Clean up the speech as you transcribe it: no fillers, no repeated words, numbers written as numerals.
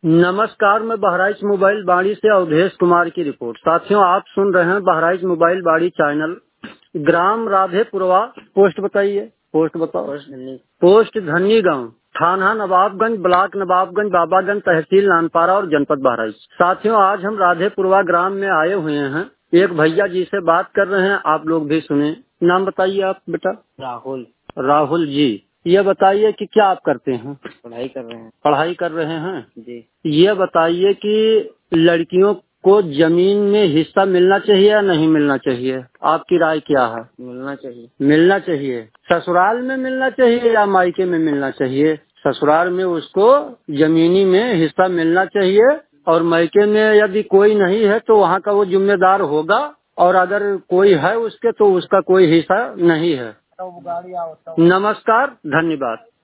नमस्कार, मैं बहराइच मोबाइल बाड़ी से अवधेश कुमार की रिपोर्ट। साथियों, आप सुन रहे हैं बहराइच मोबाइल बाड़ी चैनल। ग्राम राधेपुरवा, पोस्ट बताइए, पोस्ट बताओ। पोस्ट धन्नी गाँव, थाना नवाबगंज, ब्लॉक नवाबगंज, बाबागंज, तहसील नानपारा और जनपद बहराइच। साथियों, आज हम राधेपुरवा ग्राम में आए हुए हैं। एक भैया जी से बात कर रहे हैं, आप लोग भी सुने। नाम बताइए आप बेटा। राहुल। राहुल जी, ये बताइए कि क्या आप करते हैं? पढ़ाई कर रहे हैं। पढ़ाई कर रहे हैं जी। ये बताइए कि लड़कियों को जमीन में हिस्सा मिलना चाहिए या नहीं मिलना चाहिए? आपकी राय क्या है? मिलना चाहिए। मिलना चाहिए। ससुराल में मिलना चाहिए या मायके में मिलना चाहिए? ससुराल में उसको जमीनी में हिस्सा मिलना चाहिए, और मायके में यदि कोई नहीं है तो वहाँ का वो जिम्मेदार होगा, और अगर कोई है उसके तो उसका कोई हिस्सा नहीं है। नमस्कार, धन्यवाद।